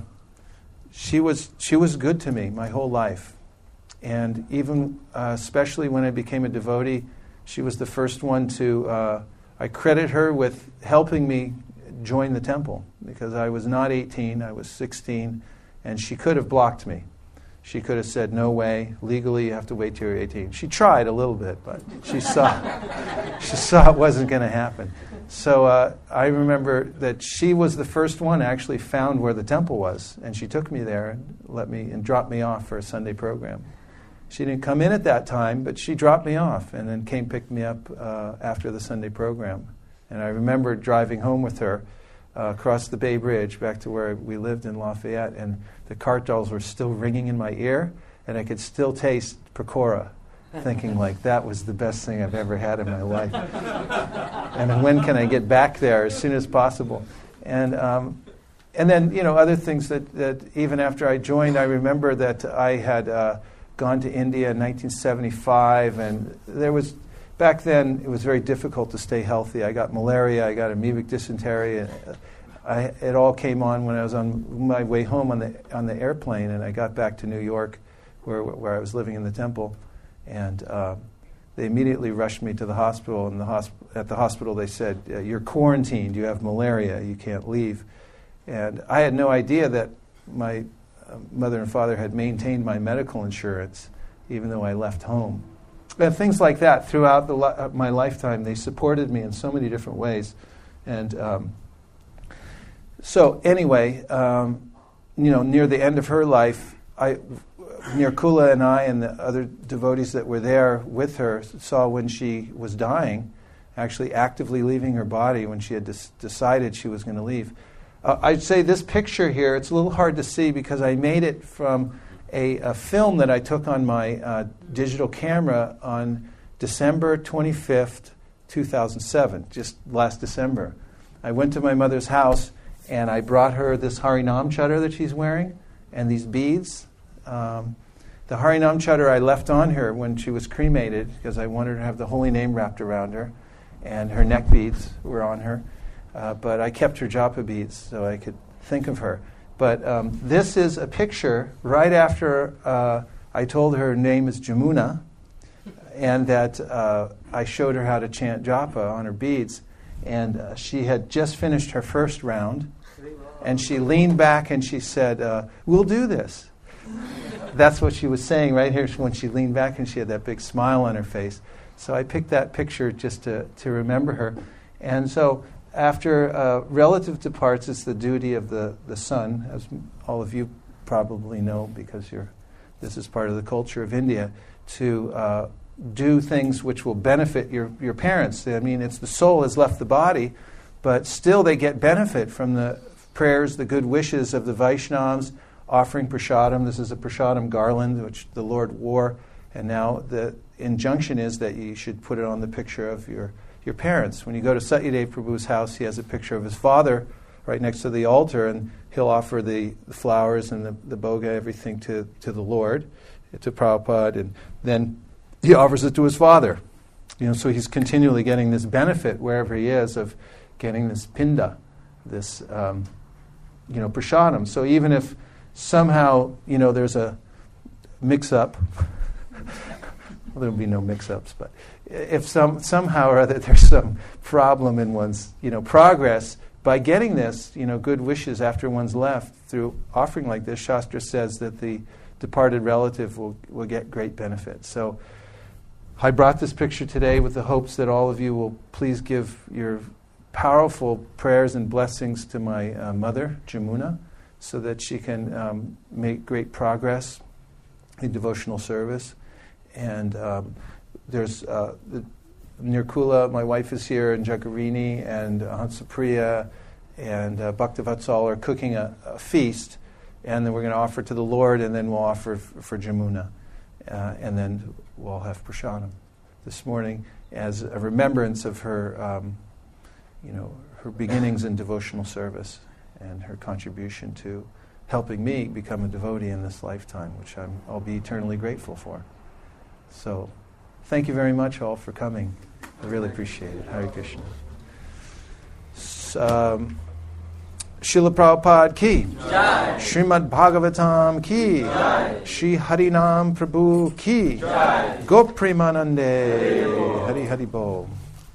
she was she was good to me my whole life. And even, uh, especially when I became a devotee, she was the first one to, uh, I credit her with helping me join the temple because I was not eighteen, I was sixteen, and she could have blocked me. She could have said, no way, legally you have to wait till you're eighteen. She tried a little bit, but she saw, she saw it wasn't going to happen. So uh, I remember that she was the first one actually found where the temple was, and she took me there and let me and dropped me off for a Sunday program. She didn't come in at that time, but she dropped me off and then came pick me up uh, after the Sunday program. And I remember driving home with her uh, across the Bay Bridge back to where we lived in Lafayette, and the cart dolls were still ringing in my ear, and I could still taste pakora, thinking like that was the best thing I've ever had in my life. And when can I get back there as soon as possible? And um, and then, you know, other things that, that even after I joined, I remember that I had Uh, gone to India in nineteen seventy-five, and there was, back then, it was very difficult to stay healthy. I got malaria, I got amoebic dysentery, and I, it all came on when I was on my way home on the on the airplane, and I got back to New York, where where I was living in the temple, and uh, they immediately rushed me to the hospital. And the hosp- at the hospital, they said, "You're quarantined. You have malaria. You can't leave." And I had no idea that my mother and father had maintained my medical insurance, even though I left home. And things like that throughout the li- my lifetime. They supported me in so many different ways. And um, so anyway, um, you know, near the end of her life, I, Nirkula and I and the other devotees that were there with her saw when she was dying, actually actively leaving her body when she had des- decided she was going to leave. Uh, I'd say this picture here, it's a little hard to see because I made it from a, a film that I took on my uh, digital camera on December twenty-fifth, two thousand seven, just last December. I went to my mother's house and I brought her this Harinam Chadar that she's wearing and these beads. Um, the Harinam Chadar I left on her when she was cremated because I wanted her to have the holy name wrapped around her, and her neck beads were on her. Uh, but I kept her japa beads so I could think of her. But um, this is a picture right after uh, I told her her name is Jamuna, and that uh, I showed her how to chant japa on her beads. And uh, she had just finished her first round, and she leaned back and she said, uh, "We'll do this." That's what she was saying right here when she leaned back, and she had that big smile on her face. So I picked that picture just to, to remember her. And so after a relative departs, it's the duty of the, the son, as all of you probably know because you're, this is part of the culture of India, to uh, do things which will benefit your, your parents. I mean, it's the soul has left the body, but still they get benefit from the prayers, the good wishes of the Vaishnavas, offering prasadam. This is a prasadam garland which the Lord wore, and now the injunction is that you should put it on the picture of your, your parents. When you go to Satyadev Prabhu's house, he has a picture of his father right next to the altar, and he'll offer the, the flowers and the, the boga, everything to, to the Lord, to Prabhupada, and then he offers it to his father. You know, so he's continually getting this benefit wherever he is of getting this pinda, this um, you know, prasadam. So even if somehow, you know, there's a mix-up, well, there'll be no mix-ups, but if some somehow or other there's some problem in one's, you know, progress, by getting this, you know, good wishes after one's left through offering like this, Shastra says that the departed relative will, will get great benefit. So I brought this picture today with the hopes that all of you will please give your powerful prayers and blessings to my uh, mother, Jamuna, so that she can um, make great progress in devotional service. And um, there's uh, the Nirkula, my wife is here, and Jagarini, and uh, Hansapriya, and uh, Bhaktivatsal are cooking a, a feast, and then we're going to offer to the Lord, and then we'll offer f- for Jamuna, uh, and then we'll have prasadam this morning as a remembrance of her, um, you know, her beginnings in devotional service and her contribution to helping me become a devotee in this lifetime, which I'm, I'll be eternally grateful for. So, thank you very much all for coming. I really appreciate it. Hare Krishna. S- um, Srila Prabhupada ki, Jai. Srimad Bhagavatam ki, Jai. Shri Harinam Prabhu ki, Jai. Gop Premanande, Hari Hari Bol.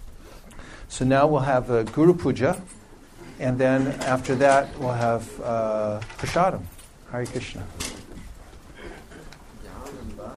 So now we'll have a Guru Puja, and then after that we'll have uh, Prasadam. Hare Krishna.